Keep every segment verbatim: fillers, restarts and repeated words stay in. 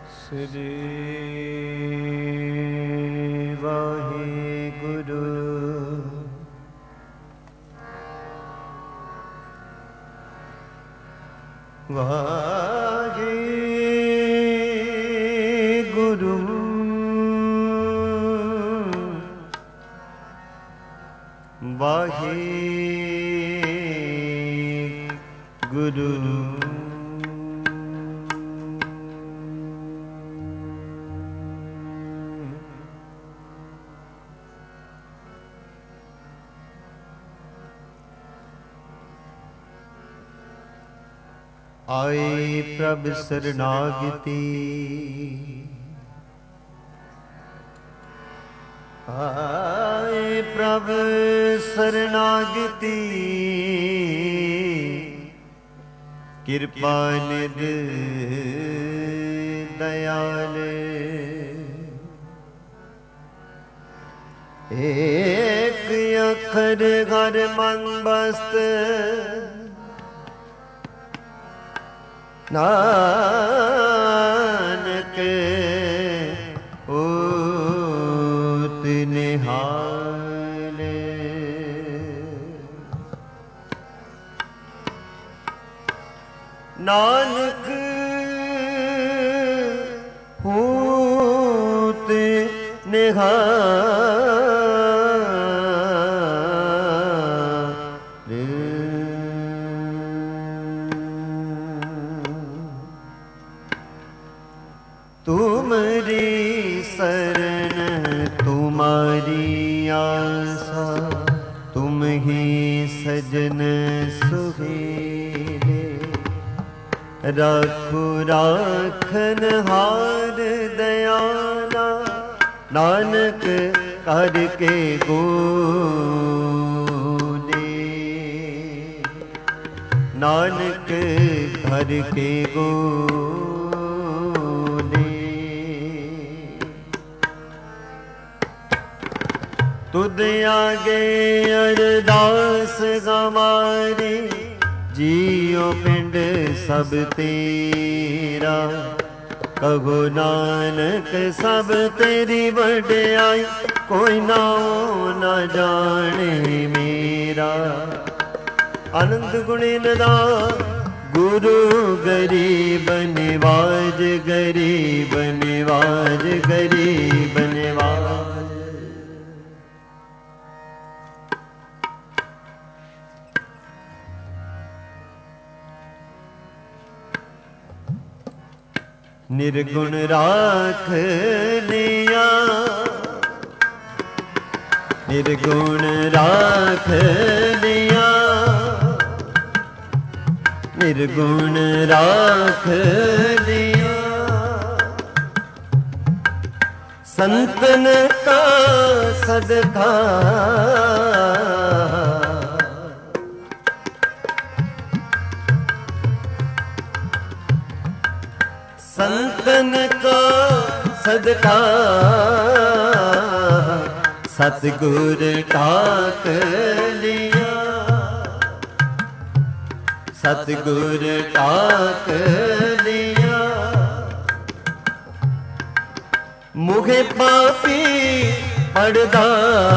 ਸ੍ਰੀ ਵਾਹਿਗੁਰੂ ਵਾਹਿਗੁਰੂ ਵਾਹਿਗੁਰੂ ਆਏ ਪ੍ਰਭ ਸਰਨਾਗਤੀ ਆਏ ਪ੍ਰਭ ਸਰਨਾਗਤੀ ਕਿਰਪਾ ਨਿਧ ਦਇਆਲ ਏਕ ਅੱਖਰ ਘਰ ਮਨ ਬਸਤ ਨਾਨਕ ਓਤ ਨਿਹਾਲ ਨਾਨਕ ਓਤ ਨਿਹਾਲ तुमरी शरण तुम्हारी आसा तुम ही सजन सुहेले रखो राखन हार दयाला नानक कर के गोदे नानक कर के गो तुद आगे अरदास हमारी जियो पिंड सब तेरा कहो नानक सब तेरी वड्याई कोई नाओ न जाने मेरा आनंद गुणी नदा गुरु गरीब निवाज गरीब निवाज गरीब निवाज निर्गुण राख लिया निर्गुण राख लिया निर्गुण राख लिया संतन का सदका संतन का सदका सतगुर ठाक लिया सतगुर ठाक लिया मुझे पापी पड़दा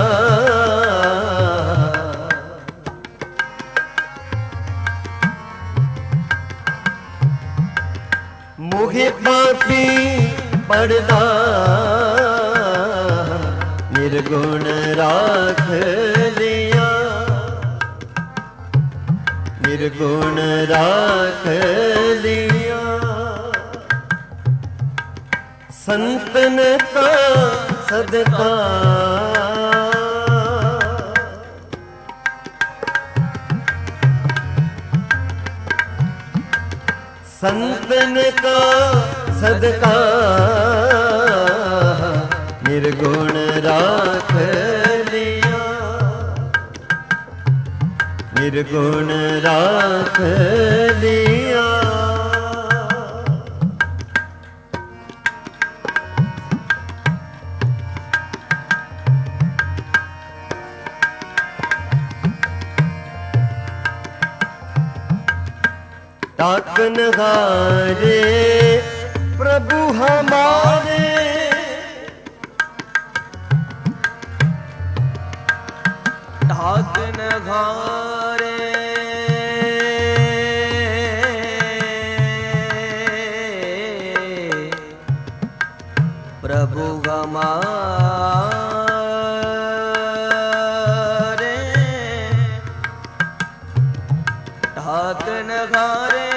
मुहे पापी पड़दा निर्गुण राख लिया निर्गुण राख लिया संतन का सदका संतन का सदका निर्गुण राख लिया निर्गुण राख लिया ताकन हारे प्रभु हमारे ढाकन घारे प्रभु हमारे ढाकन घारे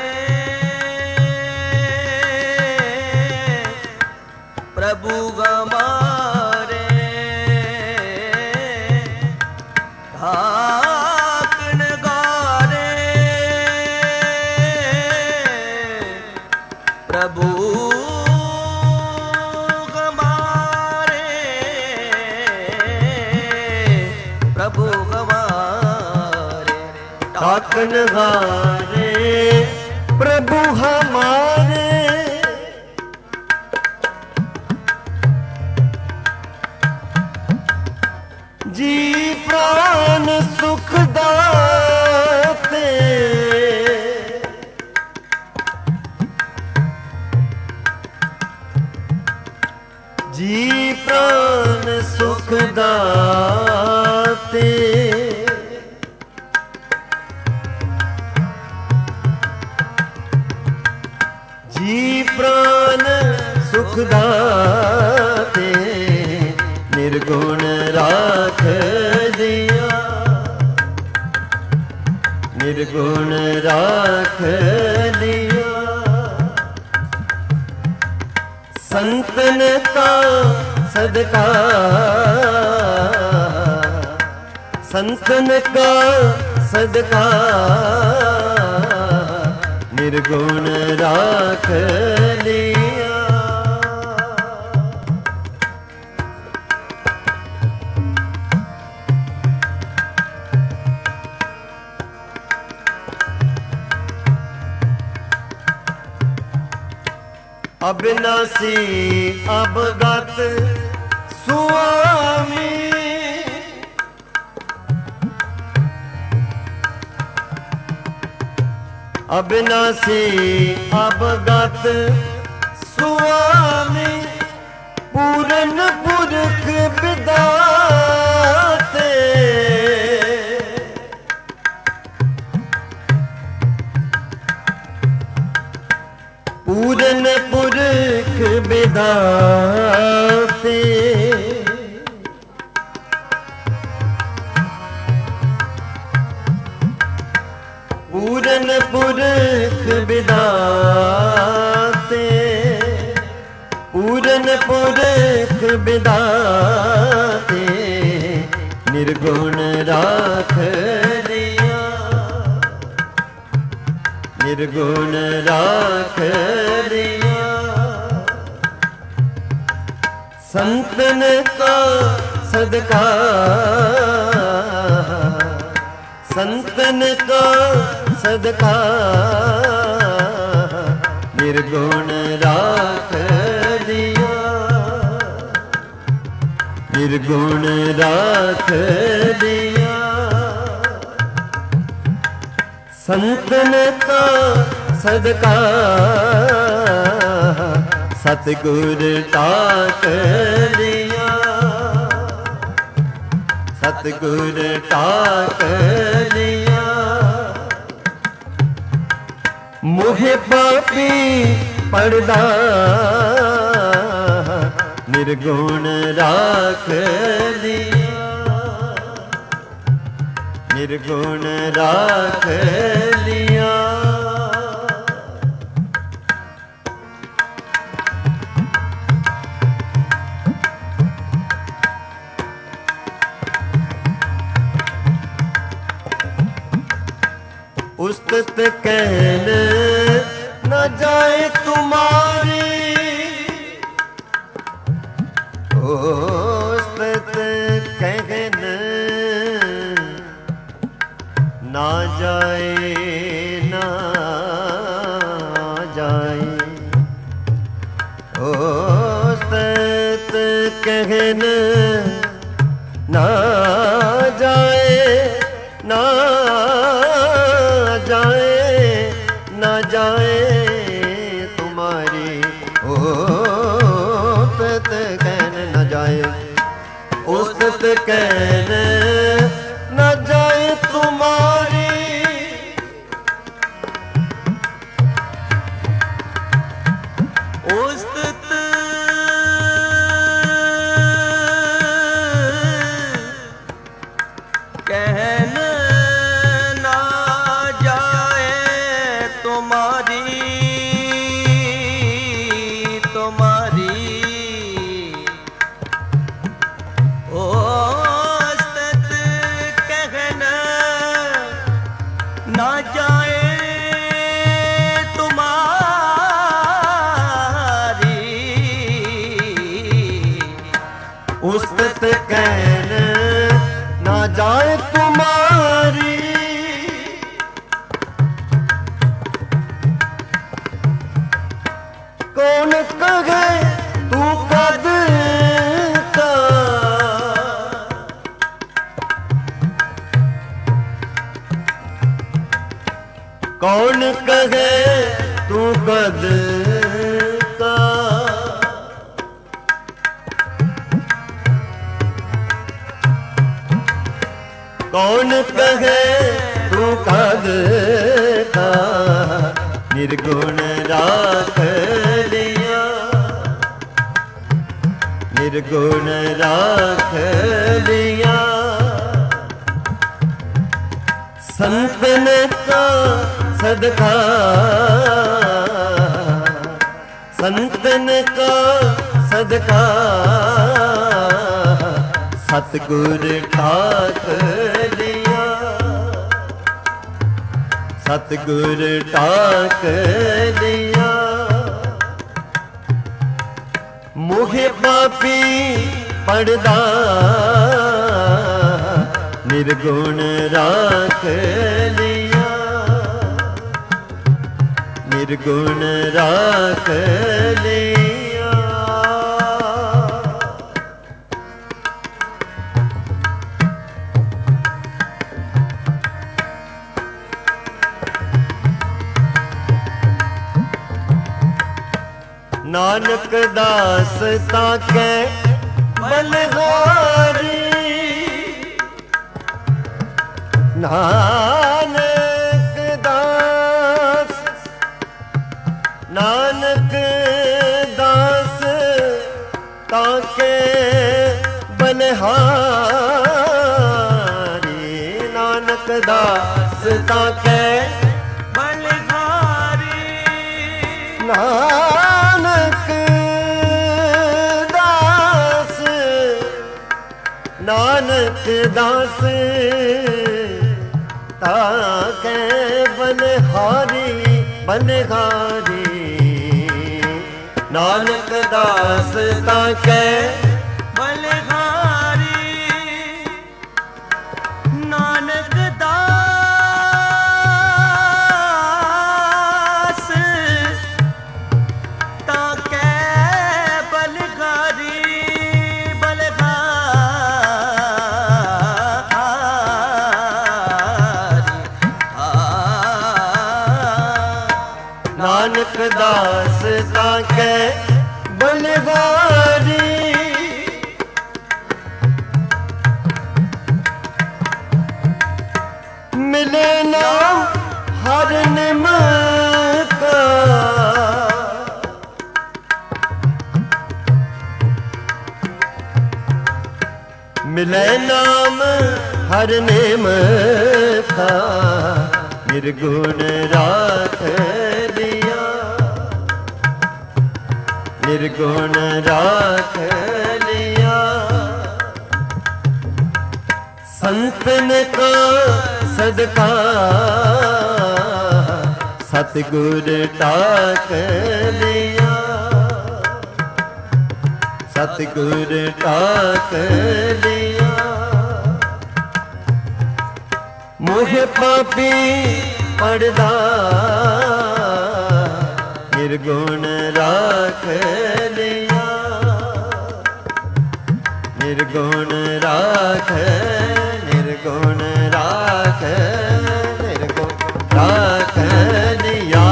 प्रभु हमारे ढाकन घारे प्रभु ढाकन घारे प्रभु हमारे जी प्राण सुख दाते जी प्राण सुख दाते जी प्राण सुख दाते निर्गुण राख दिया निर्गुण राख लिया संतन का सदका संतन का सदका निर्गुण राख लिया अविनाशी अवगत स्वामी अविनाशी अवगत स्वामी पूरन पुरख विदाते पूरन पुरख विदाते पूरन पुरख विदाते पूरन पुरख विदाते निर्गुण राख लिया निर्गुण राख लिया संतन का सदका संतन का सदका निर्गुण राख लिया निर्गुण राख लिया संतन का सदका सतगुर टाक लिया सतगुर टाक लिया मोहे पापी पड़दा निर्गुण राख लिया निर्गुण राख लिया उस्तत कहन न जाए तुम्हारी उस्तत कहन ना जाए ना जाए उस्तत कहन ना जाए ना जाए न जाए तुम्हारी ओ ਉਸਤਤ ਕਹਿਨ ਨਾ ਜਾਏ ਤੁਮਾਰੀ ਤੁਮਾਰੀ ਉਸਤਤ ਕਹਿਨ ਨਾ ਜਾਏ उस्तत कहन ना जाए तुम्हारी कौन कहे तू कद का कौन कहे तू कद का कौन कहे तू कद का निर्गुण राख लिया निर्गुण राख लिया संतन का सदका संतन का सदका सतगुर ठाक लिया सतगुर ठाक लिया मोहे पापी पड़दा निर्गुण राख लिया निर्गुण राख लिया नानक दास ताके बलहारी नानक दास नानक दास ताके बलहारी नानक दास ताके बलहारी नानक दास नानक दास ताके बलहारी बलहारी नानक दास ताके बलहारी नानक दास ताके बलहारी नानक दास ताके बलहारी मिले नाम हर निम का मिले नाम हर निम का निर्गुण राख लिया निर्गुण राख लिया संतन का सदका सतगुर टाक लिया सतगुर टाक लिया मोहे पापी पड़दा निर्गुण राख लिया निर्गुण राख निर्गुण राख निर्गुण राख लिया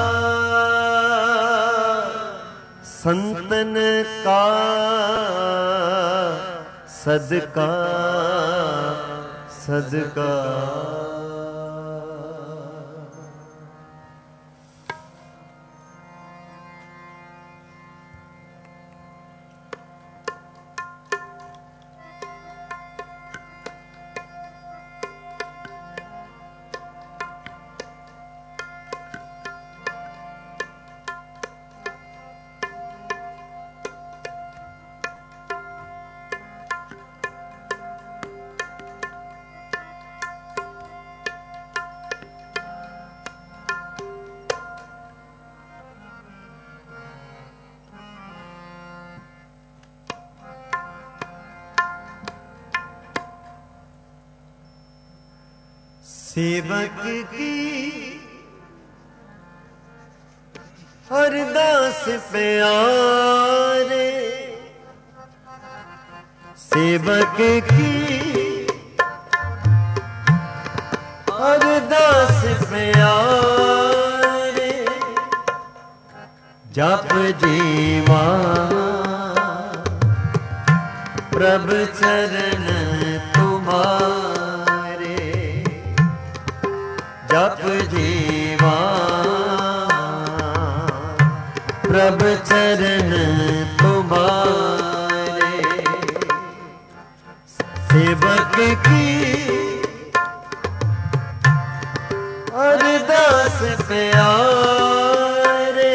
संतन का सदका सदका सेवक की अरदास प्यारे, सेवक की अरदास प्यारे, जप जीवा प्रभु चरण तुम्हारे, जप जीवा प्रभु चरण तुम्हारे, सेवक की अरदास प्यारे,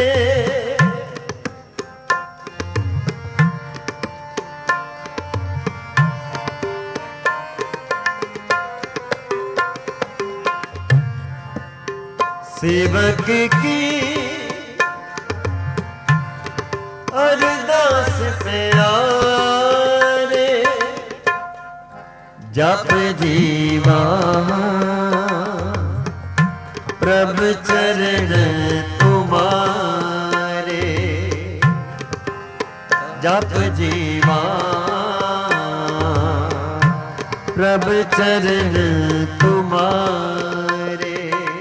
सेवक की अरदास प्यारे, जप जीवा प्रभु चरण तुम्हारे, जप जीवा प्रभु चरण तुम्हारे।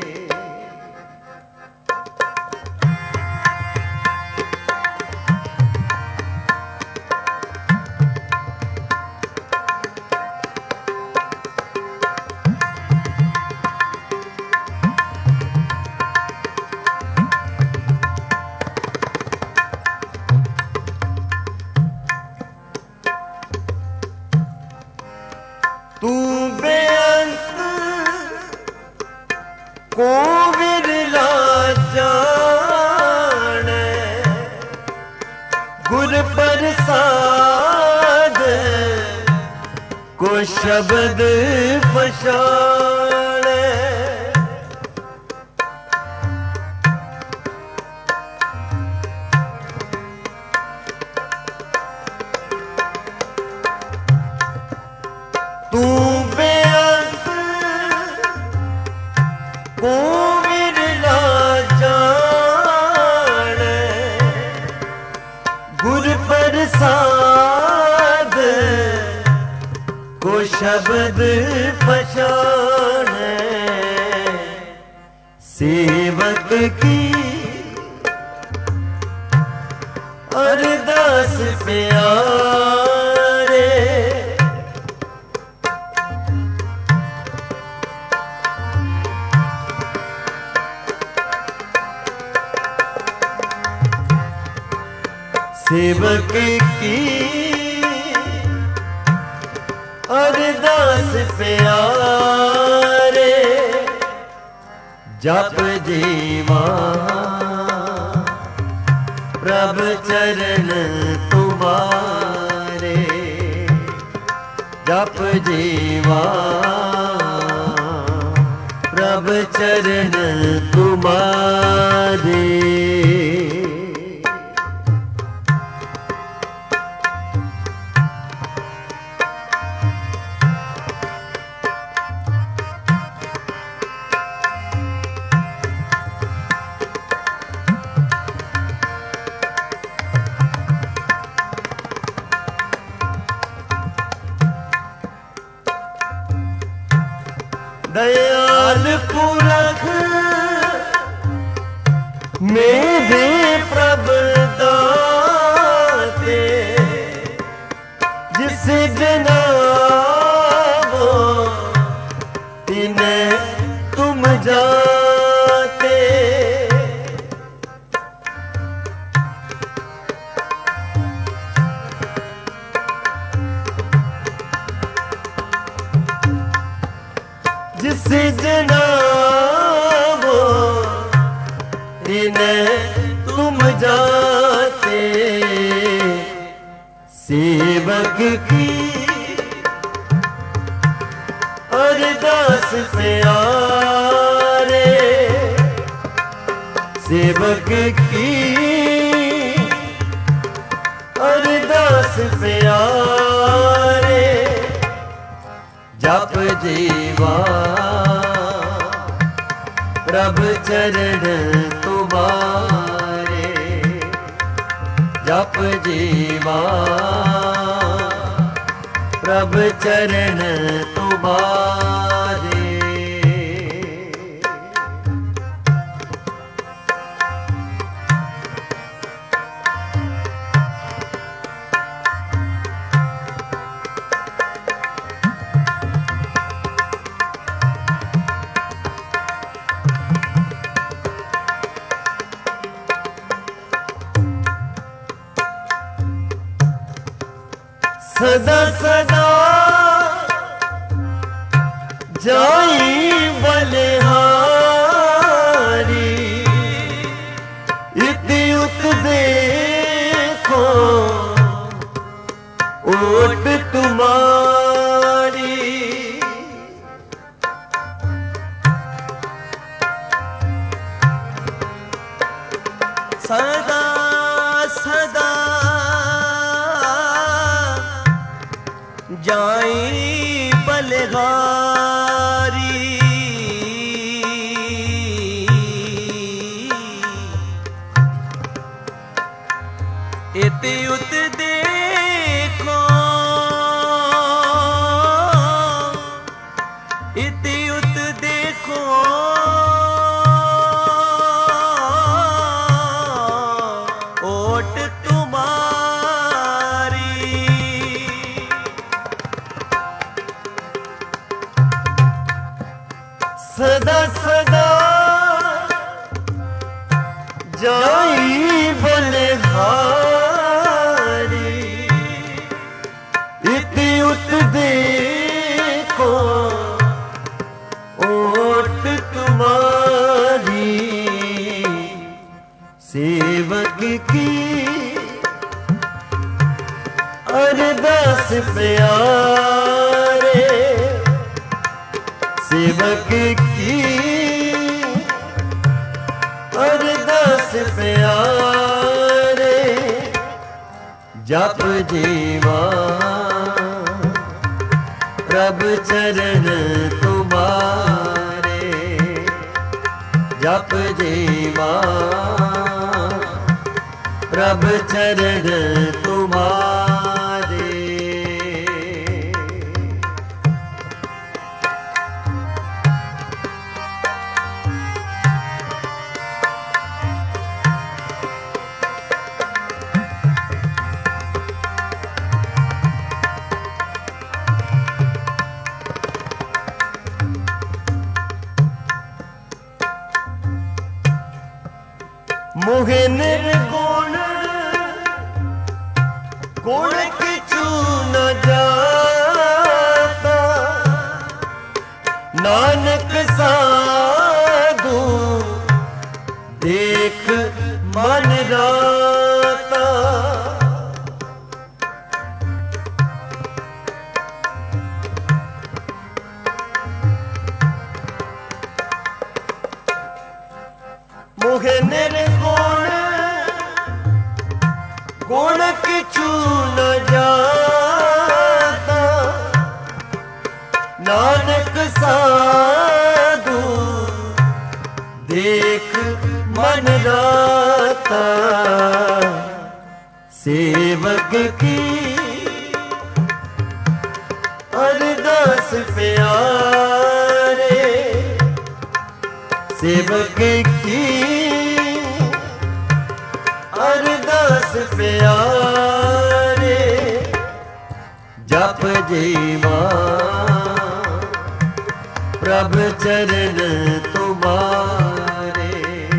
तू बेअंत को विरला जाने, गुर प्रसाद को शब्द पछाणे, तू बेअंत को विरला जाने, गुर प्रसाद को शब्द पछाणे, सेवक की अरदास प्यारे, सेवक की अरदास प्यारे, जप जीवा प्रभु चरण तुम्हारे, जप जीवा प्रभु चरण तुम्हारे। दयाल पुरख मेरे प्रभु दाते, जिस जनाबो तिन्हें तुम जाते, जिस जनाबो तिन्हें तुम जाते, सेवक की अरदास प्यारे, सेवक की अरदास प्यारे, जप जीवा प्रभ चरण तुम्हारे जप जीवा प्रभ चरण तुम्हारे। सदा सदा जाई बलिहारी इति उत देखो ओट तुम्हारी। सदा सदा जाई बलिहारी इति उत देखो इति उत देखो ओट तुम्हारी। सदा सदा जाई बलिहारी इति उत देखो ओट तुम्हारी। सेवक की अरदास प्यारे सेवक की अरदास प्यारे जप जीवा प्रभ चरण तुम्हारे जप जीवा प्रभ चरण तुम्हारे। मोहे निर्गुण गुण किछु न जाता नानक साधु देख मन राता। मोहे निर्गुण गुण किछु न जाता नानक साधु देख मन राता। सेवक की अरदास प्यारे सेवक की अरदास प्यारे जप जीवा प्रभ चरण तुम्हारे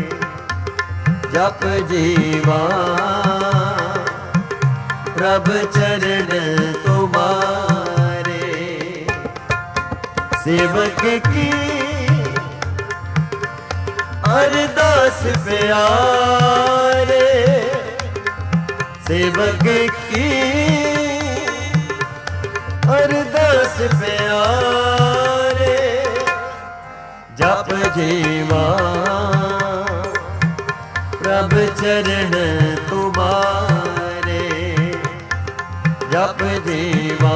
जप जीवा प्रभ चरण तुम्हारे। सेवक की अरदास प्यारे सेवक की अरदास प्यारे जप जीवा प्रभ चरण तुम्हारे जप जीवा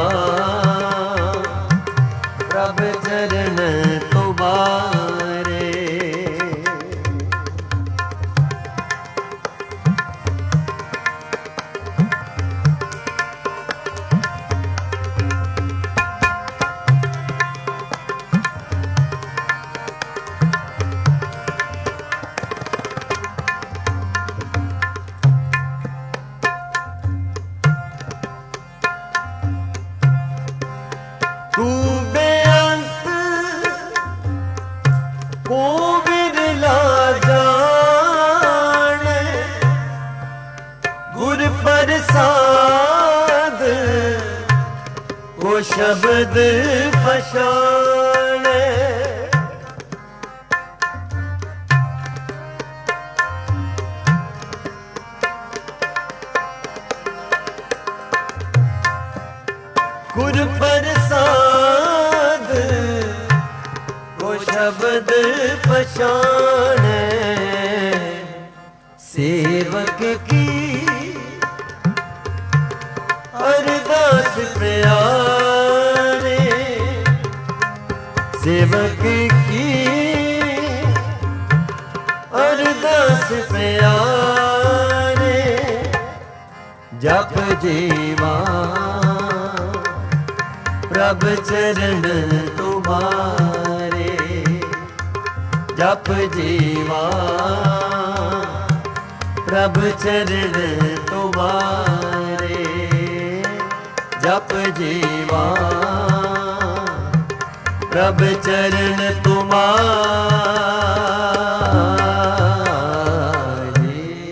प्रभ चरण तुम्हारे। प्रसाद वो शब्द पछाणे। गुर प्रसाद वो शब्द पछाणे। सेवक की अरदास प्यारे, सेवक की अरदास प्यारे। जप जीवा प्रभ चरण तुम्हारे, जप जीवा प्रभ चरण तुम्हारे, जप जीवा प्रभ चरण तुम्हारे।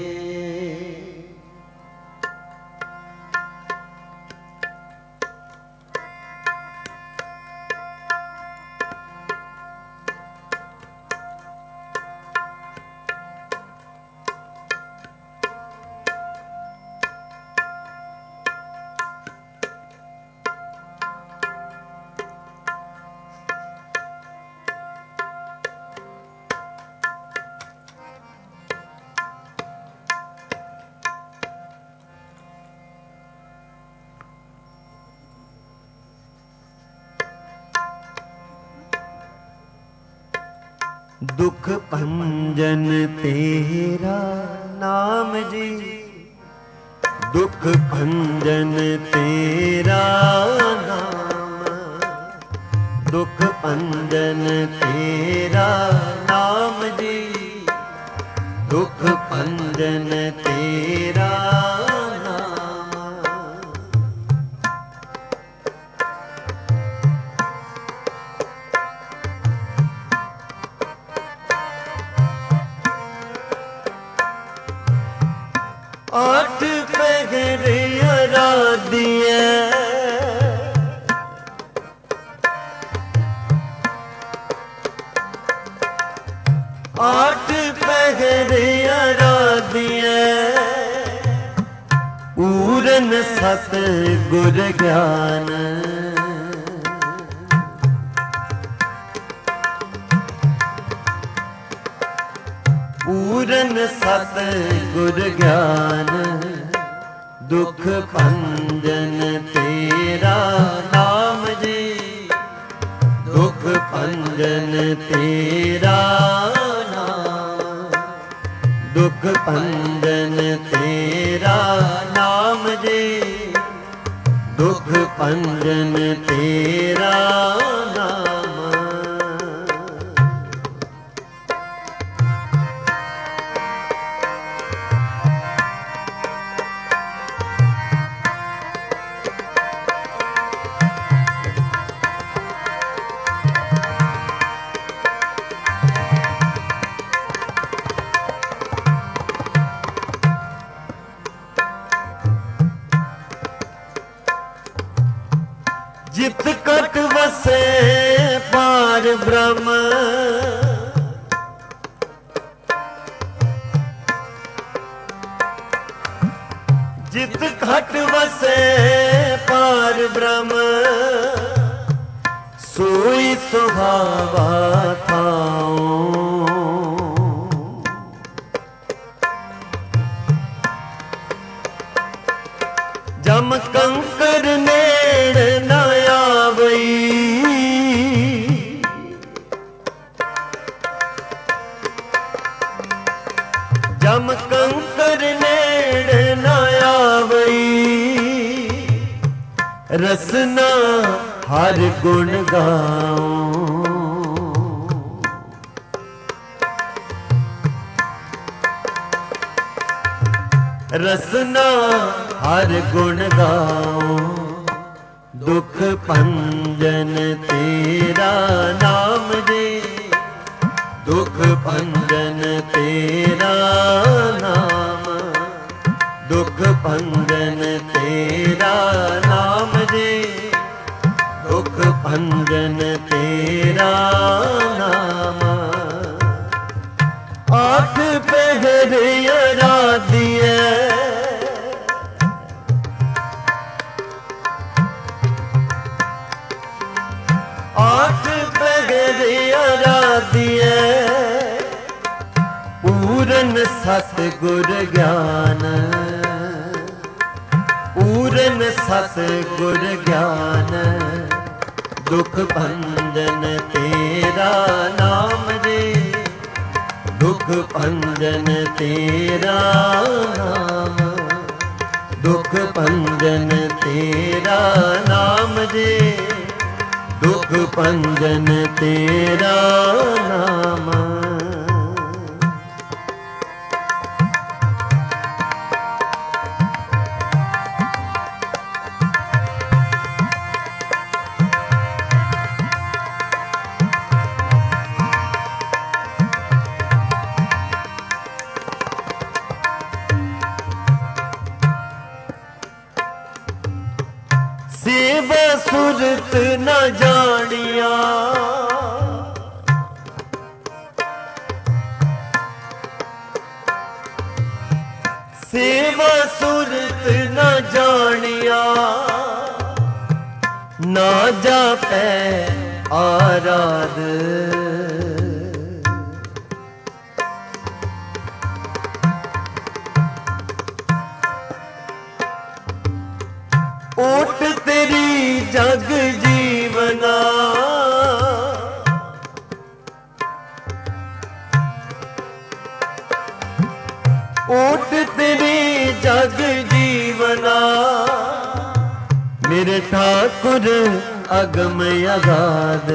दुख भंजन तेरा नाम जी, दुख भंजन तेरा नाम, दुख भंजन तेरा नाम जी, दुख भंजन तेरा आठ पहर आराधिया, आठ पहर आराधिया। पूरन सत गुर ज्ञान, पूरन सत गुर ज्ञान। दुख भंजन तेरा नाम जी, दुख भंजन तेरा नाम, दुख भंजन तेरा नाम जी, दुख भंजन तेरा नाम। जित कट वसे पार ब्रह्म, जित घट वसे पार ब्रह्म। सोई सुहावा थाओ, जम कंकर नेड़ न आवई, जम कंकर नेड़ न आवई। रसना हर गुण गाओ, रसना हर गुण गाओ। दुख भंजन तेरा नाम जी, दुख भंजन तेरा नाम, दुख भंजन तेरा नाम जे, दुख भंजन तेरा नाम। आठ पहर आराधिए, आठ पहर आराधिए, पूरन सतगुर ज्ञान, पूरन सतगुर ज्ञान। दुख भंजन तेरा नाम रे, दुख भंजन तेरा नाम, दुख भंजन तेरा नाम रे, दुख भंजन तेरा नाम। सेवा सुरत न जानिया, सेवा सुरत न जानिया, ना जापै आराध। ओट तेरी जग जीवना, ओट तेरी जग जीवना। मेरे ठाकुर अगम अगाध,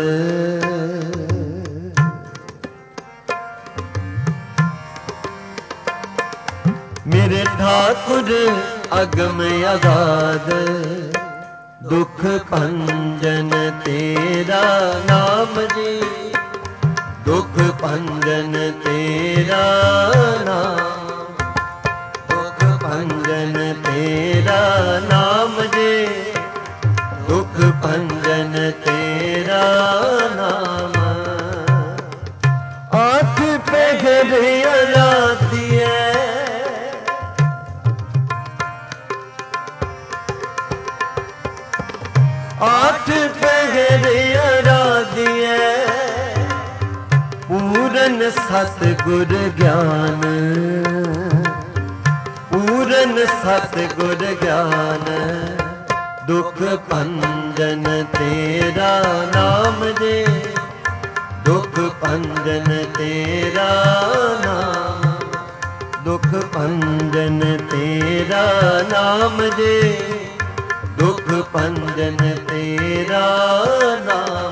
मेरे ठाकुर अगम अगाध। दुख भंजन तेरा नाम जी, दुख भंजन तेरा नाम, दुख भंजन तेरा नाम जी, दुख भंजन तेरा नाम। आठ पहर आराधिए, आठ पहर आराधिए, पूरन सतगुर ज्ञान, पूरन सतगुर ज्ञान। दुख भंजन तेरा नाम जे, दुख भंजन तेरा नाम, दुख भंजन तेरा नाम जे, दुख भंजन तेरा नाम।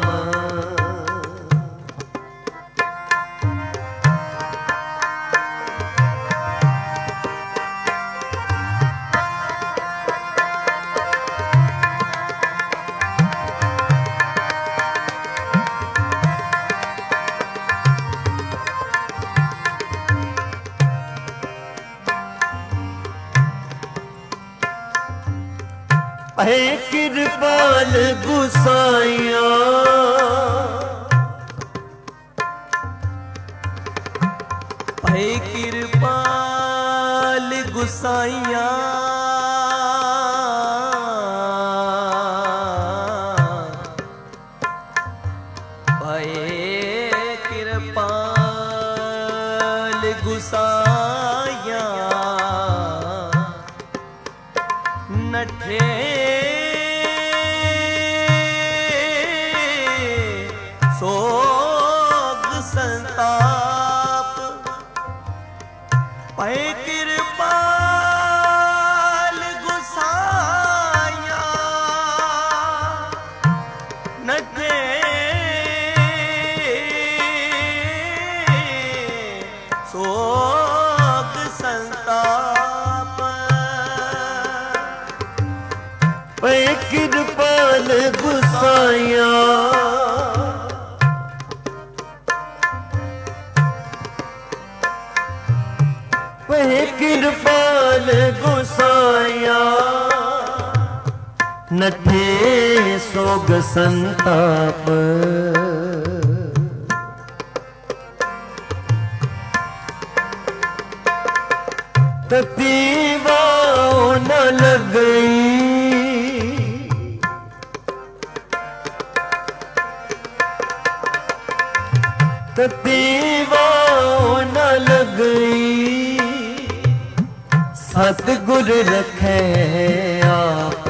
है कृपाल गुसाइया, है कृपाल गुसाइया। है कृपाल गुसाइया, नठे सोग संताप। पै कृपाल गुसाइया, नठे सोग संताप। पै कृपाल गुसाइया, वह कृपाल गुसा नठे सोग संताप ततीवा न लगई ततीवा न लगई सतगुर रखे आप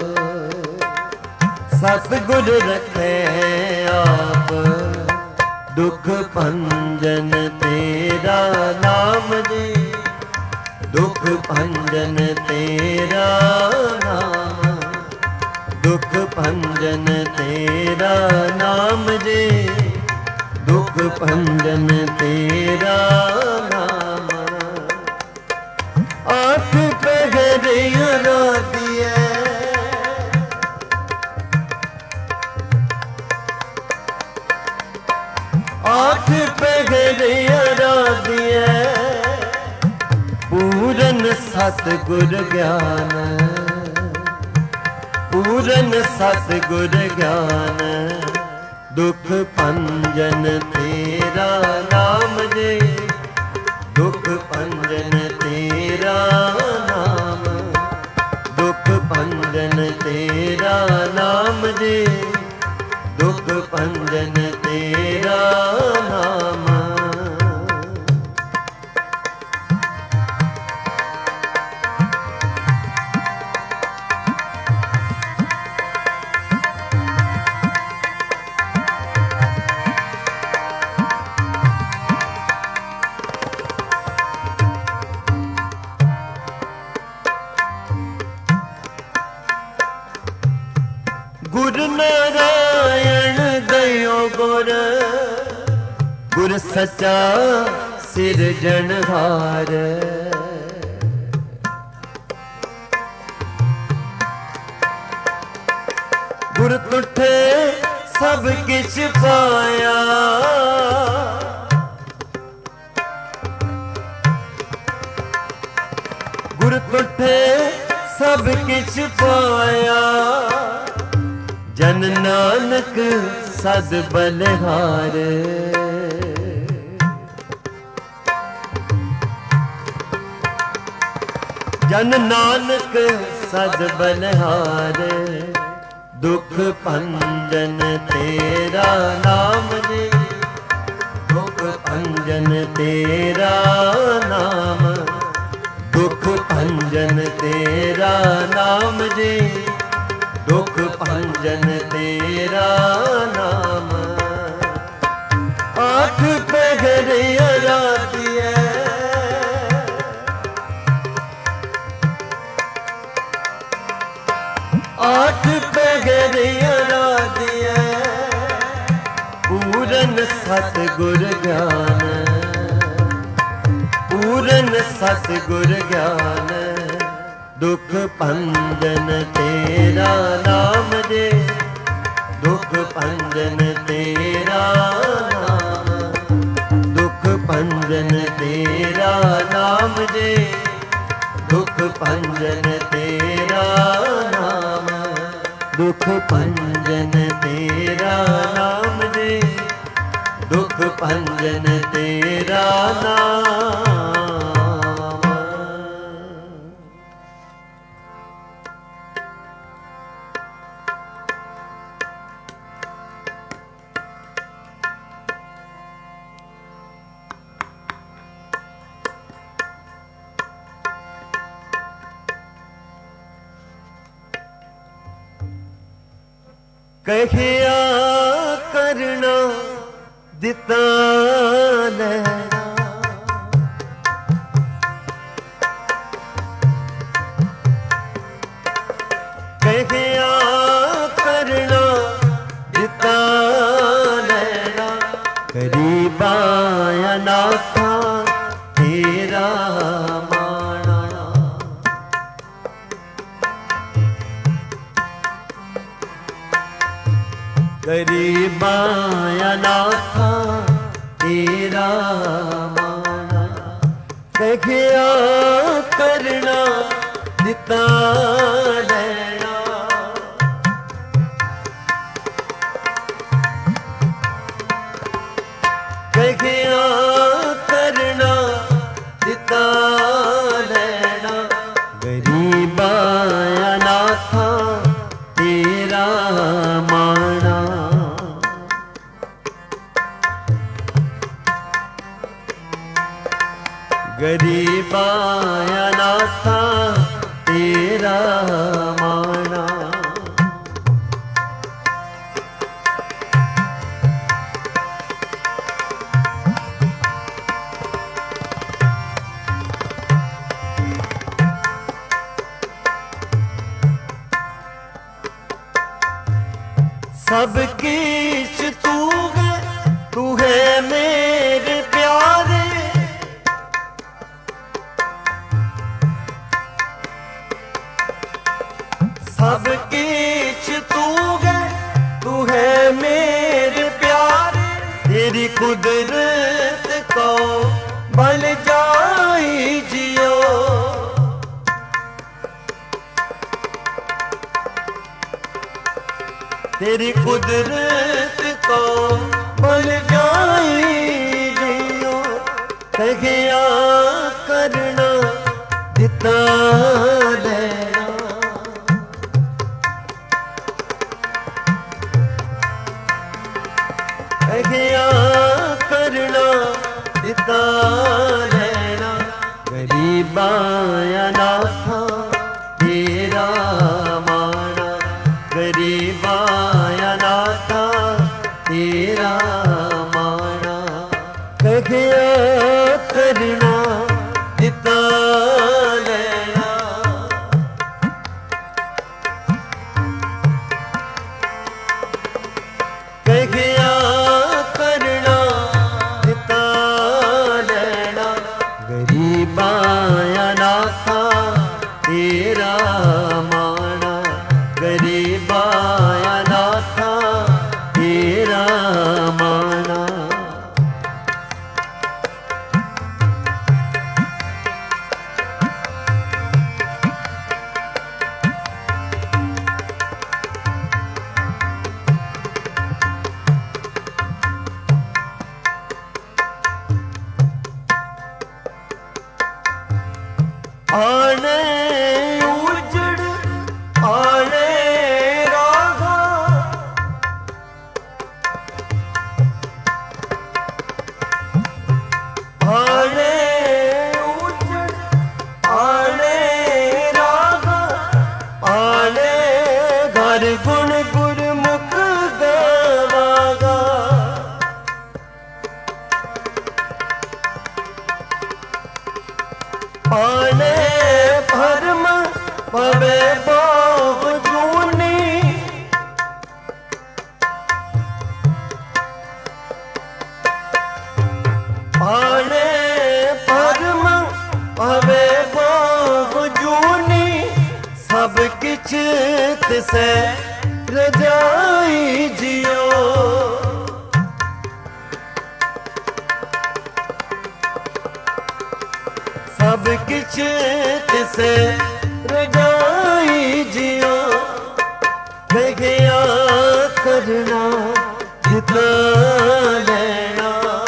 सतगुर रखे आप दुख भंजन तेरा नाम जी दुख भंजन तेरा नाम दुख भंजन तेरा नाम जे दुख भंजन तेरा नाम आठ पहर आराधिए आठ पहर आराधिए पूरन सतगुर ज्ञान पूरन सतगुर ज्ञान दुख भंजन तेरा नाम जे दुख भंजन तेरा नाम दुख भंजन तेरा नाम जे दुख भंजन तेरा नाम गुरु नारायण दयो गुर गुर सचा सिरजनहार गुर तुठे सब किछ पाया गुर तुठे सब किछ पाया जन नानक सद बलिहार जन नानक सद बलिहार दुख भंजन तेरा नाम जी दुख भंजन तेरा नाम दुख भंजन तेरा नाम जी दुख भंजन तेरा नाम आठ पहर आराधिए आठ पहर आराधिए पूरन सतगुर ज्ञान पूरन सतगुर ज्ञान दुख भंजन तेरा नाम जे दुख भंजन तेरा नाम दुख भंजन तेरा नाम जे दुख भंजन तेरा नाम दुख भंजन तेरा नाम जे दुख भंजन तेरा नाम कहिया करना दिता लैना कहिया करना दिता लैना करीबा अनाथा तेरा गरीबा अनाथा तेरा माना कहिया करना दिता लैना सब किछ तू है, तू है मेरे प्यारे। सब किछ तू है, तू है मेरे प्यारे। तेरी कुदरत को बल जाई जियो। तेरी कुदरत को बल जाई जियो। कहिया करना दिता लेना। कहिया करना दिता लेना। गरीबा अनाथा तेरा माना। गरीबा अनाथा तेरा माना। कहिया करना दिता लेना। कहिया करना दिता लेना। गरीबा अनाथा तेरा माना। गरीबा अनाथा तेरा माना। आने उजड़ आने रागा। आने उजड़ आने रागा। आने घर गुण गुरमुख गवागा। आने भरम पवे बहु जूनी। आने भरम पवे बहु जूनी। सब किछ तिसे रजाई जियो। सब किछ तिसे रजाई जियो। कहिया करना दिता लेना।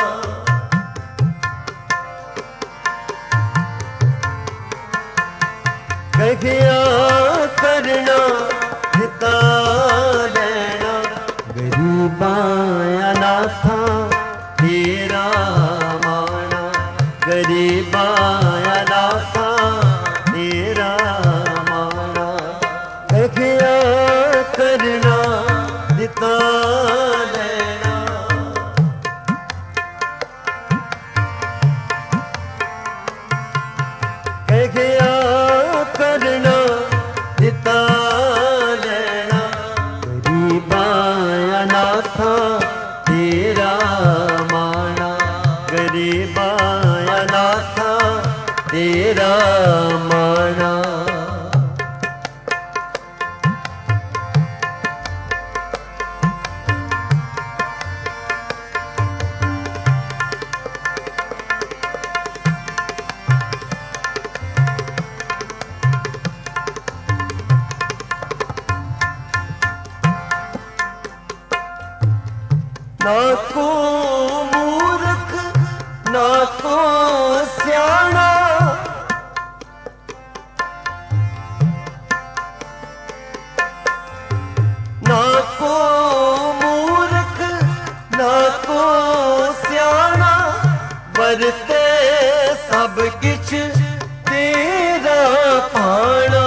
कहिया करना दिता लेना। गरीबा अनाथा तेरा माना। गरीबा अनाथा तेरा माना। कहिया करना दिता लेना। कहिया करना दिता लेना। गरीबा अनाथा तेरा माना। गरीबा अनाथा तेरा माना। ना को मूर्ख ना को स्याणा। ना को मूर्ख ना को स्याणा। वरते सब किछ तेरा पाना।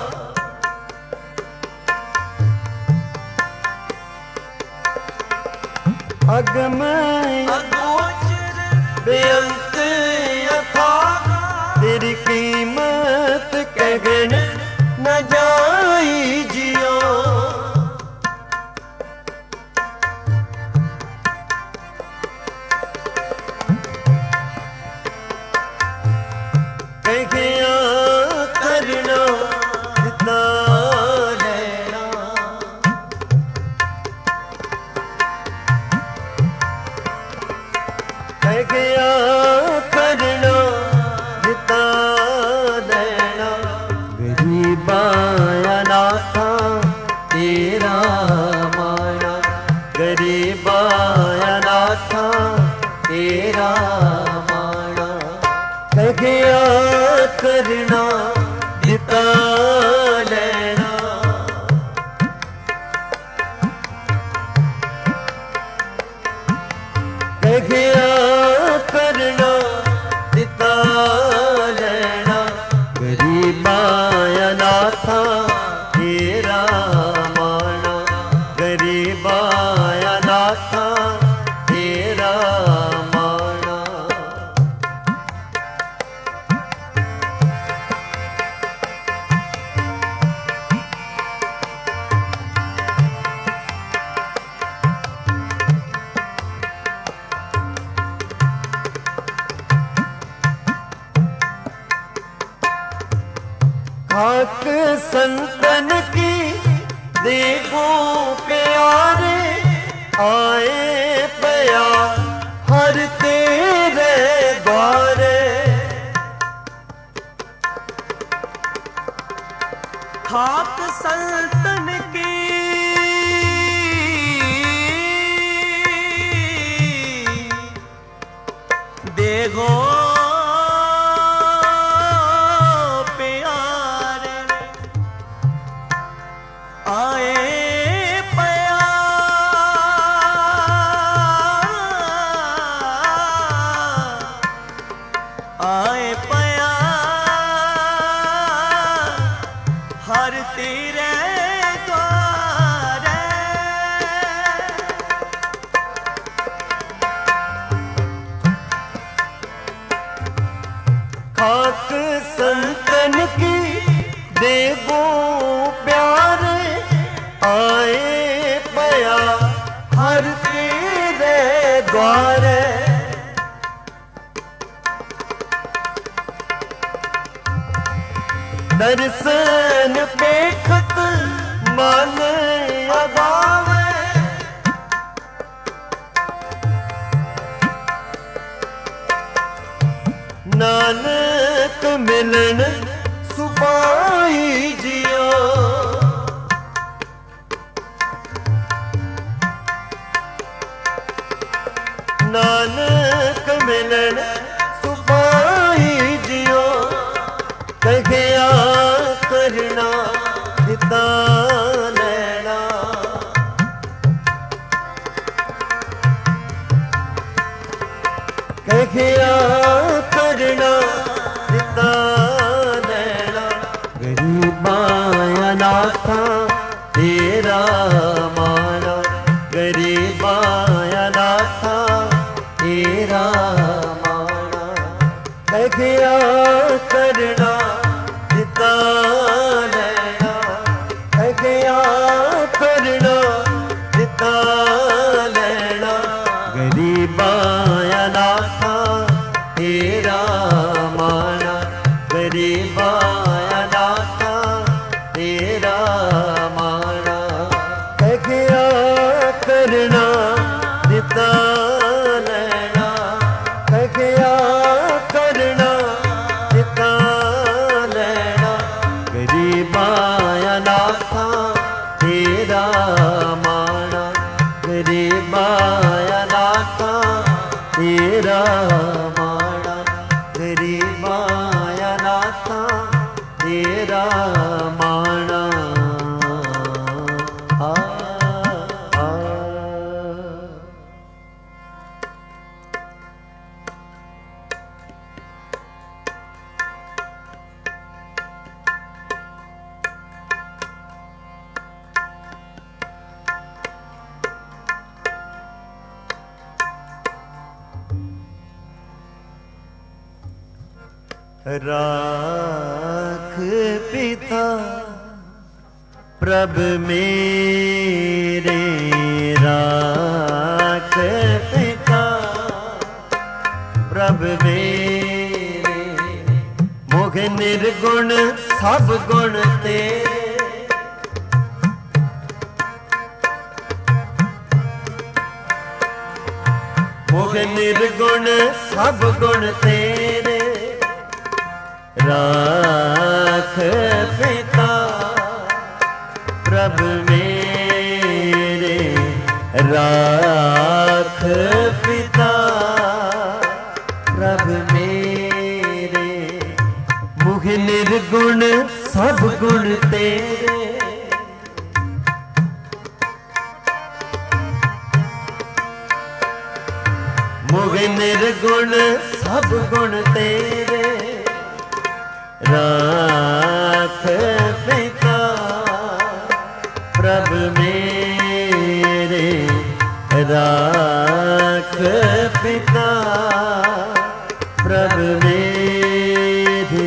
अगम अगोचर बेअंत अथाह। तेरी कीमत कहन न जाई जियो। खाक संतन की देखो प्यारे आए पया हर तेरे द्वारे। खाक संतन की देखो प्यारे आए पया आए पया हर तेरे द्वारे। खाक संतन की देवो प्यारे आए पया हर तेरे द्वारे। दर्शन पेखत मन अगावे नानक मिलन सुपाई जियो। नानक मिलन सुपाई जियो कहिया करना दिता लेना। कहिया करना दिता लेना। गरीबाया नाथा तेरा माना गरीबाया नाथा तेरा माना। कहिया करना दिता लेना। कहिया करना दिता लेना। गरीबाया नाथा तेरा माना गरीबाया नाथा तेरा माना। कहिया करना दिता लेना। कहिया करना दिता लेना। गरीबाया नाथा तेरा माना गरीबाया नाथा तेरा माना। गरीबाया नाथा तेरा माना। आ, आ। राख पिता प्रभ मेरे राख पिता प्रभ मेरे। मुख निर्गुण सब गुण तेरे। मुख निर्गुण सब गुण तेरे। राख पिता प्रभ मेरे राख पिता प्रभ मेरे। मुख निर्गुण सब गुण तेरे। मुख निर्गुण सब गुण तेरे। राख पिता प्रभ मेरे राख पिता प्रभ मेरे।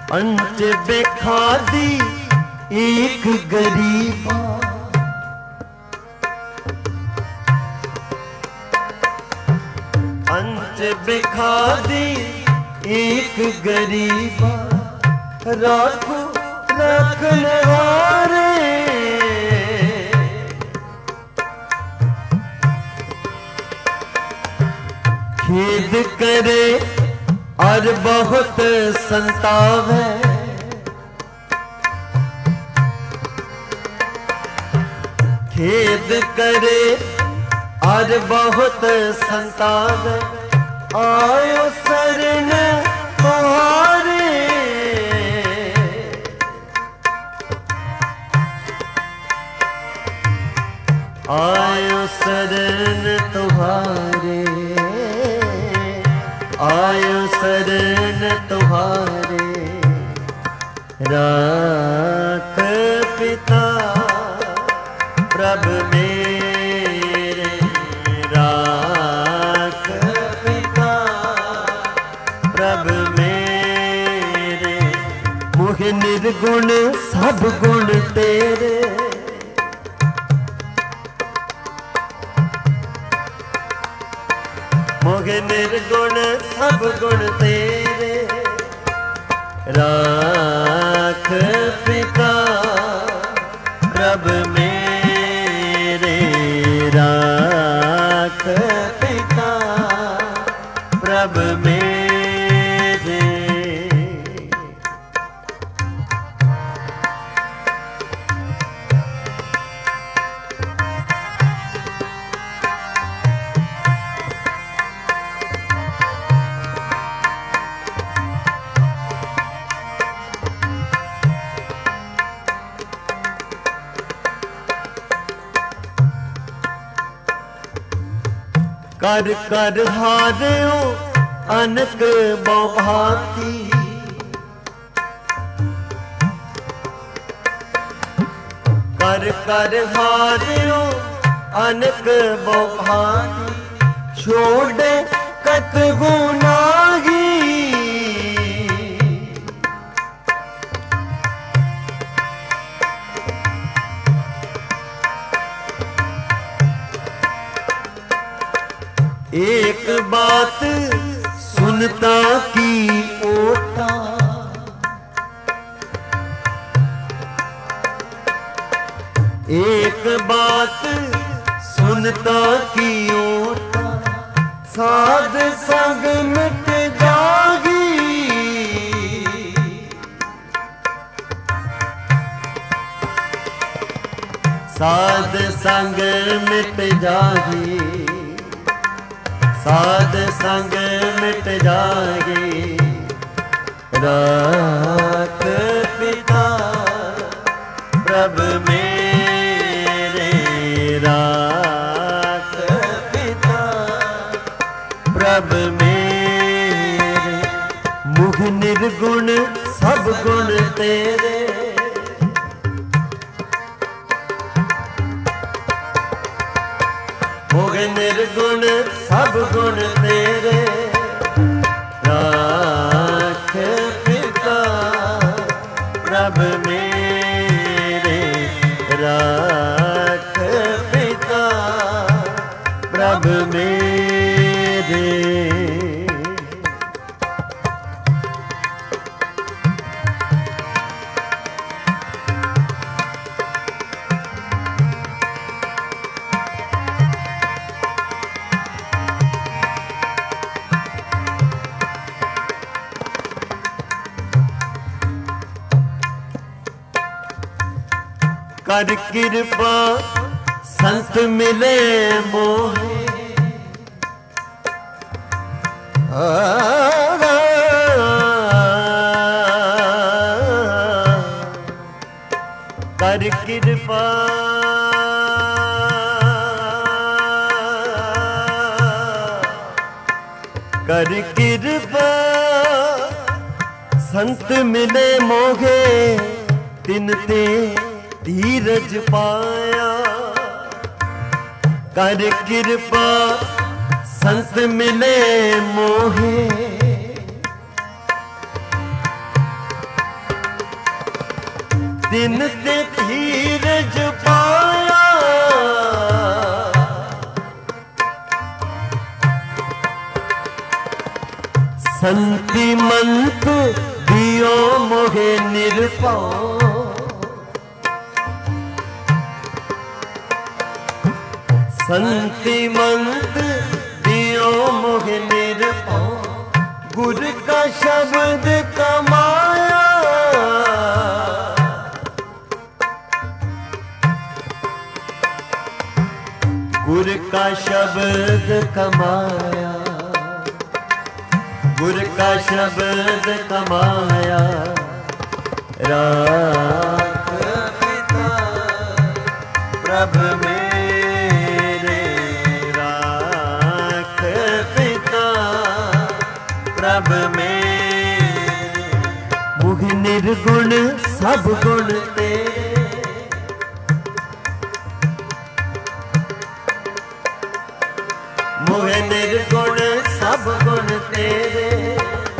अंच बेखादी एक गरीबा, अंच बेखादी एक गरीबा, राखो रखनहारे खेद करे और बहुत संतावे, खेद करे और बहुत संतावे, आयो शरण तुम्हारे, आयो शरण तुम्हारे, आयो शरण तुम्हारे, राख पिता प्रभु मेरे, राख पिता प्रभु मेरे, मुह निर्गुण सब गुण तेरे, मोहे निर्गुण सब गुण तेरे, राख पिता प्रभु मेरे, राख पिता प्रभु मेरे। कर कर हारियो अनक बहुभांति, कर कर हारियो अनक बहुभांति, छोड़े कत गुनाही, एक बात सुनता की ओटा, एक बात सुनता की ओटा, साध संग मिट जागी, साध संग मिट जागी, साध संग मिट जागे, राख पिता प्रभु मेरे, राख पिता प्रभु मेरे, मुख निर्गुण सब गुण तेरे, मुख निर्गुण सब गुण तेरे, राख पिता प्रभु मेरे, राख पिता प्रभु मेरे। कर कृपा संत मिले मोहे, कर कृपा कर कृपा संत मिले मोहे, तिन ते धीरज पाया, कर कृपा संत मिले मोहे, दिन ते धीरज पाया, संति मंत दियो मोहे निरपाओ। संति मंत दियो मोहे निरपाओ, गुर का शब्द कमाया। गुर का शब्द कमाया, गुर का शब्द कमाया। राख पिता प्रभ मेरे, राख पिता प्रभ मेरे। मुख निर्गुण सब गुण तेरे, मुह निर्गुण सब गुण तेरे।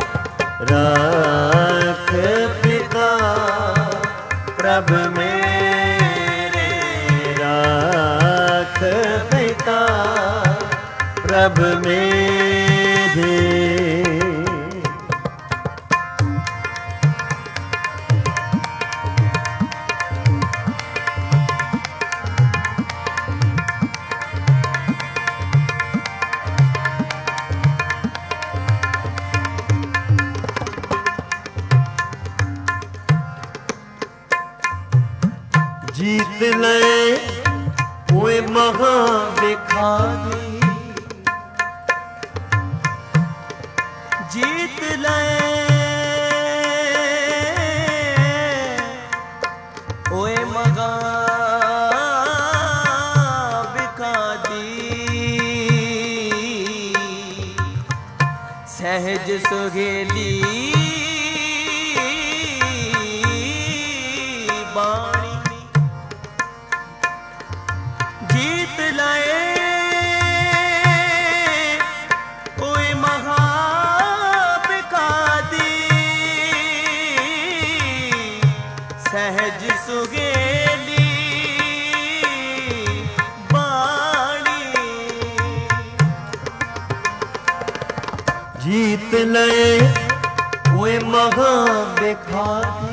राख पिता प्रभ मेरे, राख पिता प्रभ मेरे। जीत ले ओए महा भिखारी, जीत ले ओए महा भिखारी। सहज सुहेली बाणी, जीत लाए ओए महा भिखारी। सहज सुहेली बाणी, जीत ले ओए महा भिखारी।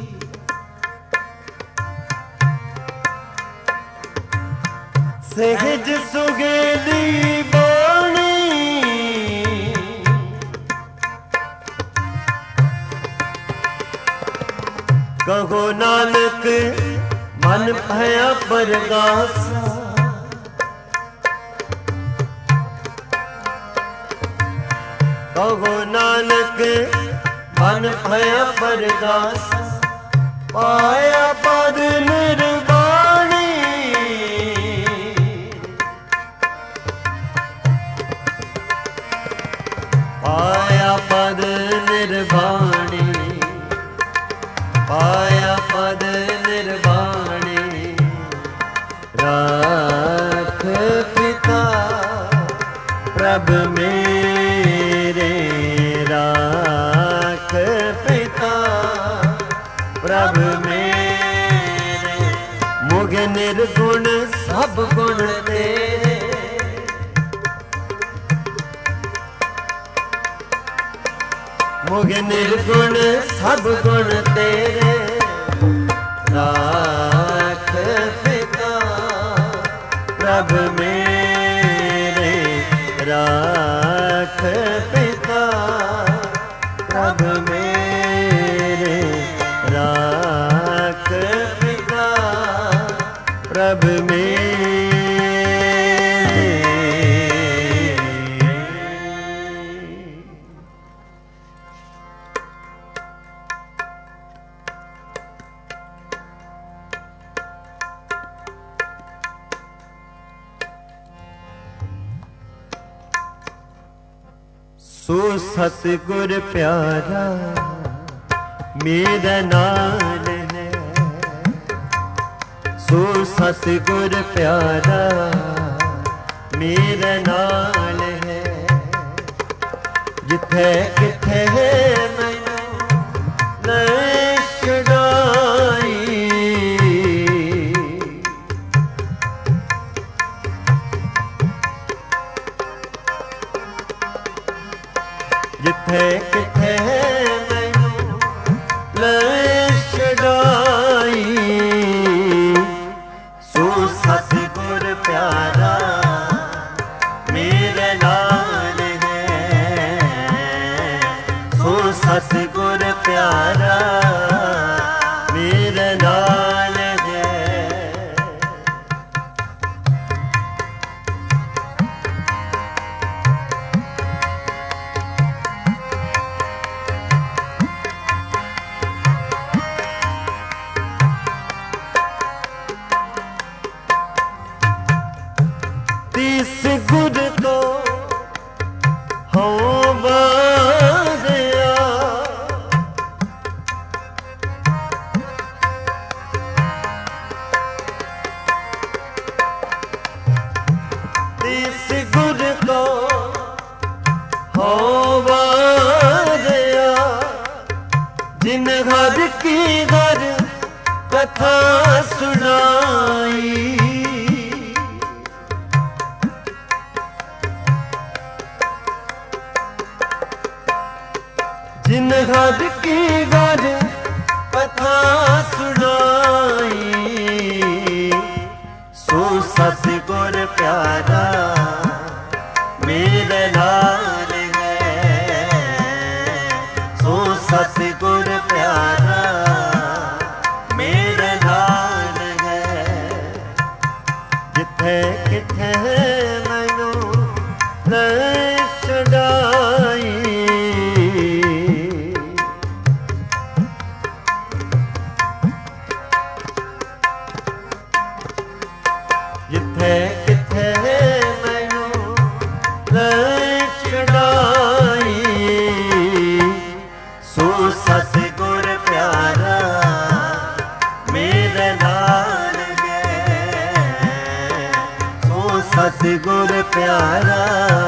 सहज सुहेली बाणी, कहो नानक मन भया परगासा। कहो नानक मन भया परगासा, पाया पद निर्वाणी। पाया पद निर्वाणी, पाया पद निर्वाणी। राख पिता प्रभ मेरे, राख पिता प्रभ मेरे। मुख निर्गुण सब गुण तेरे, मुख निर्गुण सब गुण तेरे। राख पिता प्रभ मेरे, राख पिता प्रभ मेरे, राख पिता प्रभ मेरे। सो सतगुर प्यारा मेरा नाल है, सो सतगुर प्यारा मेरा नाल है। जिथे किथे मैनू ले छड़ाई, ਛਡਾਈ। ਸੋ ਸਤਿਗੁਰ ਪਿਆਰਾ ਮੇਰੇ ਨਾਲ ਹੈ। ਸੋ ਸਤਿਗੁਰ ਪਿਆਰਾ ਮੇਰੇ ਨਾਲ ਹੈ। ਤਿਸ ਗੁਰ ਕੋ ਹਉ ਬਾਰਿਆ। ਤਿਸ ਗੁਰ ਕੋ ਹਉ ਬਾਰਿਆ। ਜਿਨ ਹਰ ਕੀ ਹਰ ਕਥਾ ਸੁਣਾਈ। ਜਿਨ ਹਰ ਕੀ ਹਰ ਕਥਾ ਸੁਣਾਈ। ਸੋ ਸਤਿਗੁਰ ਪਿਆਰਾ ਮੇਰੇ ਨਾਲ ਹੈ। ਸੋ ਸਤਿਗੁਰ ਪਿਆਰਾ ਮੇਰੇ ਨਾਲ ਹੈ। ਜਿੱਥੇ ਕਿਥੇ ਮੈਨੂੰ ਲੈ ਛਡਾਈ। ਜਿੱਥੇ ਕਿਥੇ ਮੈਨੂੰ ਲੈ ਛਡਾਈ। ਸੋ ਸਤਿਗੁਰ ਪਿਆਰਾ ਮੇਰੇ ਨਾਲ ਹੈ। ਸੋ ਸਤਿਗੁਰ ਪਿਆਰਾ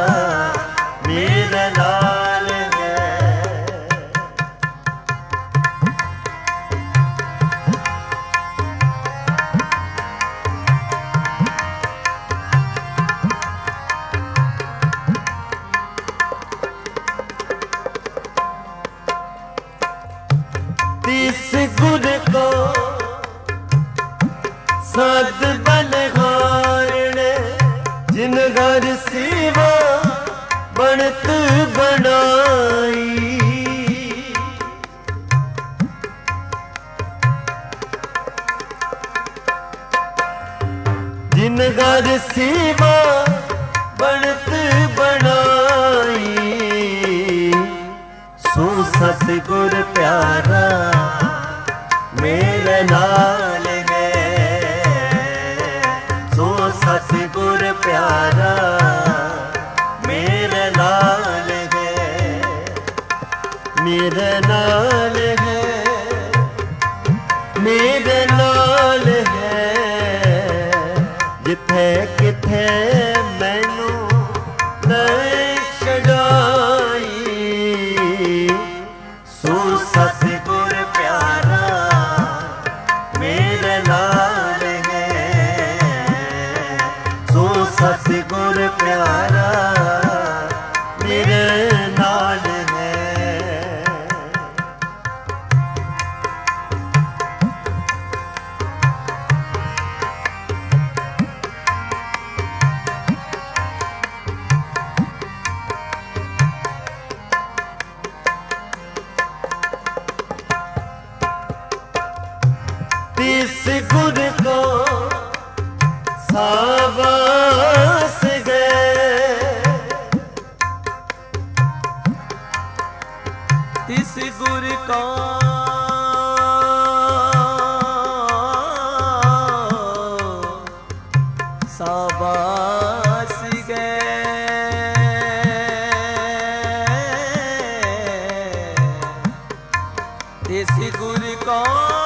ਮੇਰੇ ਨਾਲ ਹੈ। ਤਿਸ ਗੁਰ ਕੋ ਸਦ ਬਲਹਾਰਣ। ਜਿਨ ਘਰ ਸੇਵਾ ਬਣਤ ਬਣਾਈ। ਜਿਨ ਘਰ ਸੇਵਾ ਬਣਤ ਬਣਾਈ। ਸੋ ਸਤਿਗੁਰ ਪਿਆਰਾ ਮੇਰੇ ਨਾਲ ਹੈ। ਸੋ ਸਤਿਗੁਰ ਪਿਆਰਾ ਮੇਰੇ ਨਾਲ ਹੈ। ਮੇਰੇ ਨਾਲ ਹੈ। ਮੇਰੇ ਨਾਲ ਹੈ। ਜਿੱਥੇ ਕਿਥੇ ਮੈਨੂੰ ਲੈ ਛਡਾਈ। ਸੋ ਸਤਿਗੁਰ ਪਿਆਰਾ ਮੇਰੇ ਨਾਲ ਹੈ। ਸੋ ਸਤਿਗੁਰ ਪਿਆਰਾ ਮੇਰੇ ਨਾਲ ਹੈ। ਤਿਸ ਗੁਰ ਕੋ ਸਾਬਾਸ ਗਏ। ਤਿਸ ਗੁਰ ਕੋ ਸਾਬਾਸ ਗਏ। ਤਿਸ ਗੁਰ ਕੋ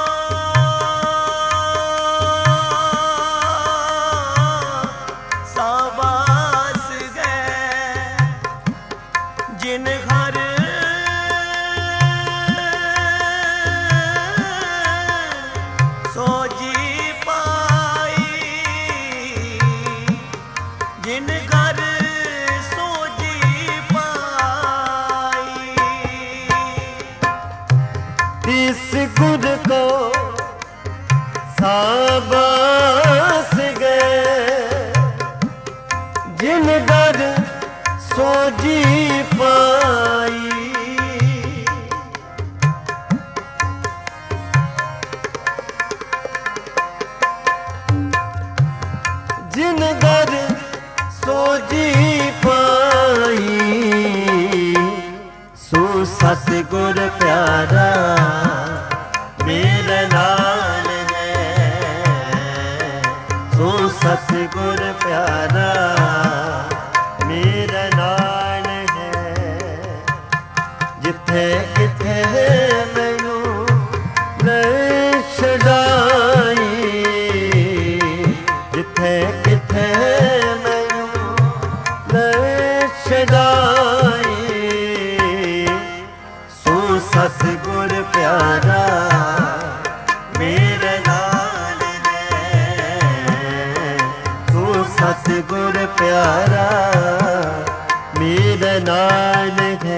ਸਾਬਾਸ ਗਏ। ਜਿਨ ਹਰ ਸੋਜੀ ਪਾਈ। ਜਿਨ ਘਰ ਸੋਜੀ ਪਾਈ। ਤਿਸ गुर को साबास गए जिन दर सोजी पाई जिन दर सोजी पाई सो सतगुर प्यारा मेरा नाल है सो सतगुर प्यारा मेरा नाल है जिथे किथे मैनू ले छड़ाई जिथे किथे मैनू ले छड़ाई सो सतगुर प्यारा मेरे नाल है सो सतगुर प्यारा मेरे नाल है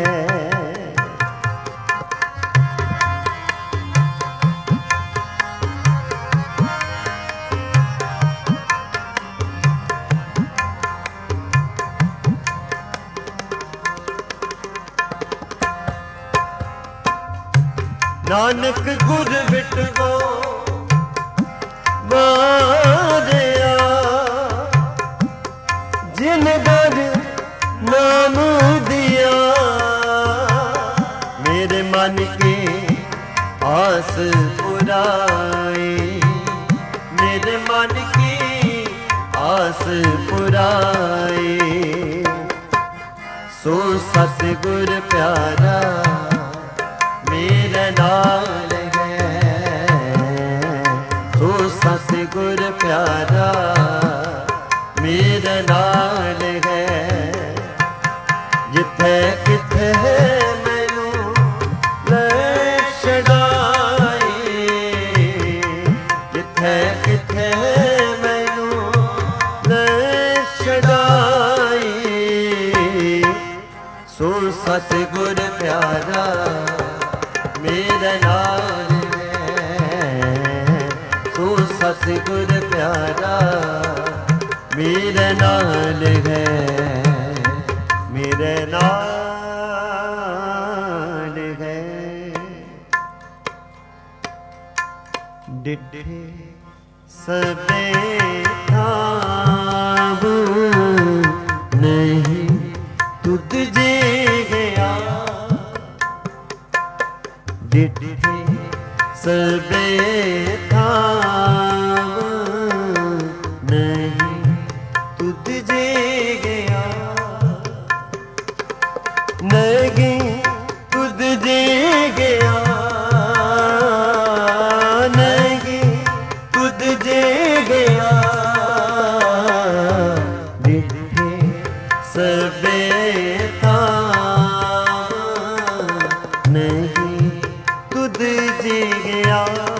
नानक गुर बिटवो मारिया जिन दर नाम दिया मेरे मन की आस पुराई मेरे मन की आस पुराई सो सतगुर प्यारा मेरा नाल है सो सतगुर प्यारा मेरा नाल है जिथे किथे मैनू ले छड़ाई जिथे किथे मैनू ले छड़ाई सो सतगुर प्यारा मेरा नाल है सो सतगुर प्यारा मेरा नाल है मेरे नाल है डिठे सबे थाव नहीं तुझ जे गया डिठे सबे थाव नहीं तुझ जे गया नहीं तुझ जे गया नहीं तुझ जे गया डिठे सबे थाव नहीं तुझ जे गया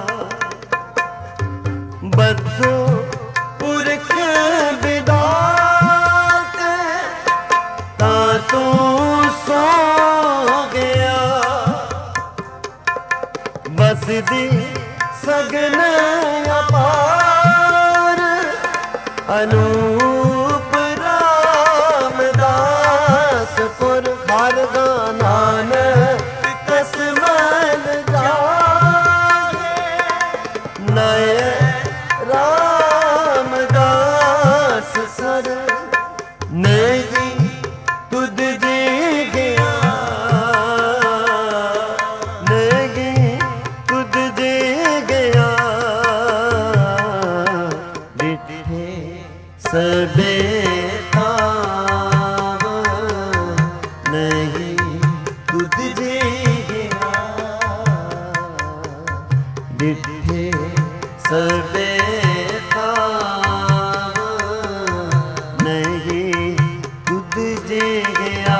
बद्धो पुरख विदात ता तू सो गया बसदी सगन अपार अनूप रामदास पुर हर गा नानक कसमन जागे नय रामदास सर नहीं तुझ जे गया नहीं तुझ जे गया डिठे सबे थाव नहीं तुझ जे गया डिठे सबे थाव नहीं तुझ जे गया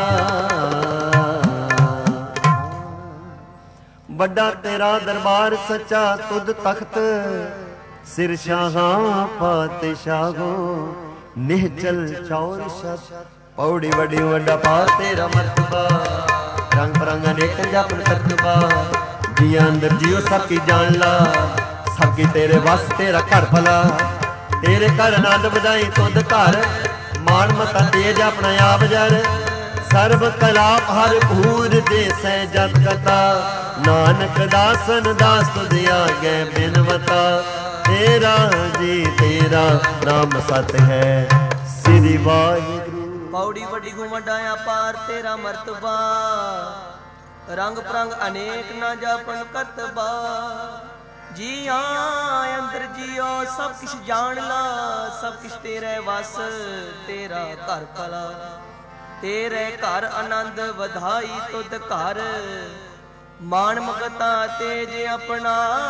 बड़ा तेरा दरबार सच्चा तुद तख्त सिर शाहां पातशाहो निहचल चौर शत पौड़ी बड़ी वड्डा पा तेरा मर्तबा रंग बरंग अनेक जपन करतबा जी अंदर जियो सबकी जान ला, सबकी तेरे बस तेरा घर भला। तेरे घर आनंद बधाई तुद घर, मान मता तेज अपना आप जर। सर्व कलाप हर भूर दे सै जत कथा, नानक दासन दास तुझ आगे बिनवता। तेरा जी तेरा नाम सत है श्री वाहिगुरु। पौड़ी वड्डी गुमडाया पार तेरा मर्तबा, रंग परंग अनेक ना जापन करतबा। जी आए अंदर जियो सब किश जान ला, सब किश तेरे वस तेरा घर भला। तेरे घर आनंद वधाई तुद घर, मान मगता तेज अपना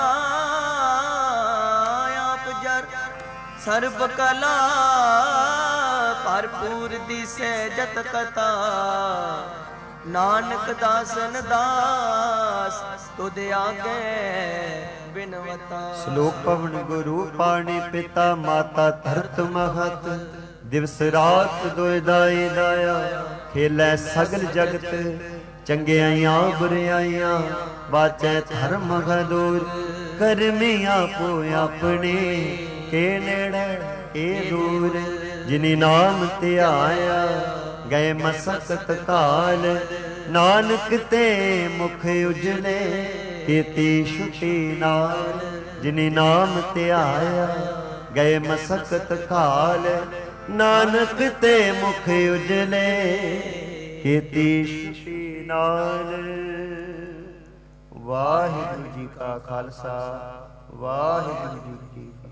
आप जर। सर्ब कला भरपूर दिसै जत कथा, नानक दासन दास तुद आगे बिनवता। श्लोक पवन गुरु पाणी पिता माता धरत महत, दिवस रात दोए दाई दाया खेलै सगल जगत। चंगियाइयां बुराइयां बाचै धर्म घदूर, करमी आपो अपने के नेड़े के दूर। जिनी नाम ध्याया गए मसकत काल, नानक ते मुख उजले केती छुटी नाल। जिनी नाम ध्याया गए मसकत काल, नानक ते मुख उजले केती छुटी नाल। वाहिगुरु जी का खालसा, वाहिगुरु जी की